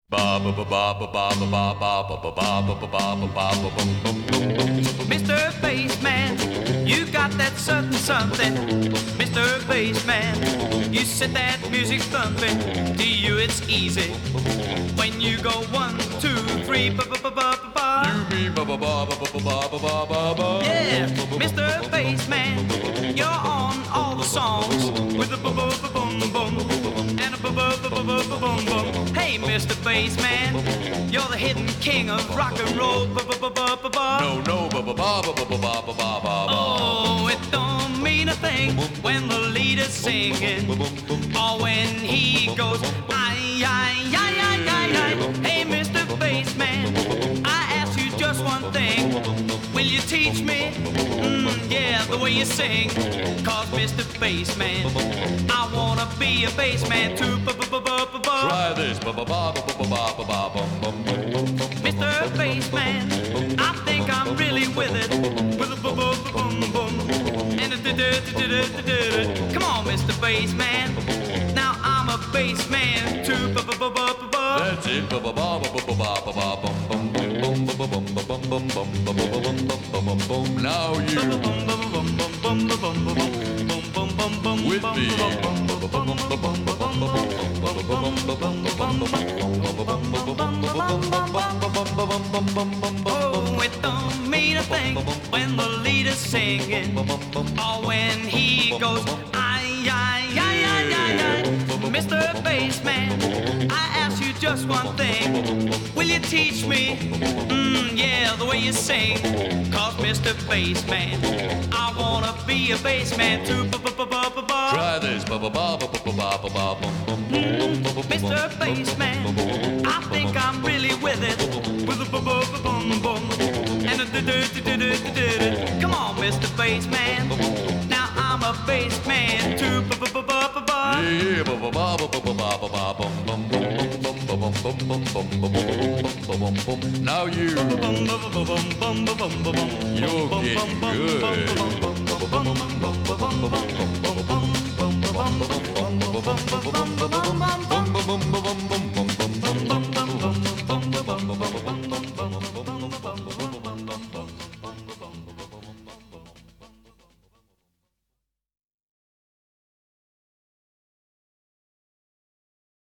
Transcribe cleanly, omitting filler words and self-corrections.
Mr. Bassman, you got that certain something. Mr. Bassman, you set that music thumping. To you it's easy when you go 1, 2, 3, ba ba ba ba ba ba. Yeah, Mr. Bassman, you're on all the songs with a ba ba ba boom boom and a ba ba ba ba ba boom boom. Hey, Mr. Bassman, you're the hidden king of rock and roll. Ba ba ba ba ba ba. No, Oh, it don't mean a thing when the leader's singing or when he goes ay ay ay ay ay ay. Hey, Mr. Bassman, I ask you just one thing. Will you teach me? Yeah, the way you sing. Cause Mr. Bassman, I wanna be a bassman too. try this. Mr. Bassman, I think I'm really with it. With a boom boom and a come on, Mr. Bassman. Now I'm a bassman too. That's it. Now you with me. Oh, it don't mean a thing when the leader's singing or when he goes ay ay ay ay ay ay. Mr. Bassman, I ask you just one thing. Will you teach me? Yeah, the way you sing. Cause Mr. Bassman, I wanna be a bassman too. Try this. Mr. Bassman, I think I'm really with it. With a boom boom and a come on, Mr. Bassman. Now I'm a bassman too. Yeah. Now you're getting good.